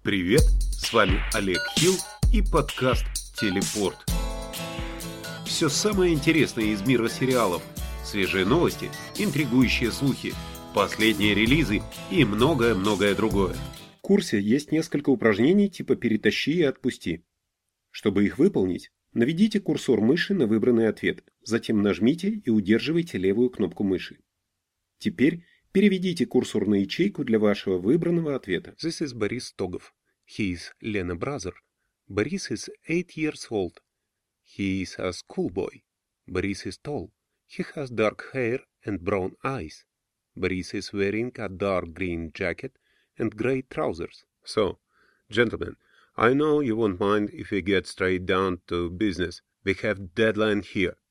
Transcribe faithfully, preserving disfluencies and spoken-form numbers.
Привет, с вами Олег Хилл и подкаст «Телепорт». Все самое интересное из мира сериалов, свежие новости, интригующие слухи, последние релизы и многое-многое другое. В курсе есть несколько упражнений типа «перетащи и отпусти». Чтобы их выполнить, наведите курсор мыши на выбранный ответ, затем нажмите и удерживайте левую кнопку мыши. Теперь переведите курсор на ячейку для вашего выбранного ответа. This is Boris Stogov. He is Lena brother. Boris is eight years old. He is a schoolboy. Boris is tall. He has dark hair and brown eyes. Boris is wearing a dark green jacket and grey trousers. So, gentlemen, I know you won't mind if we get straight down to business. We have deadline here.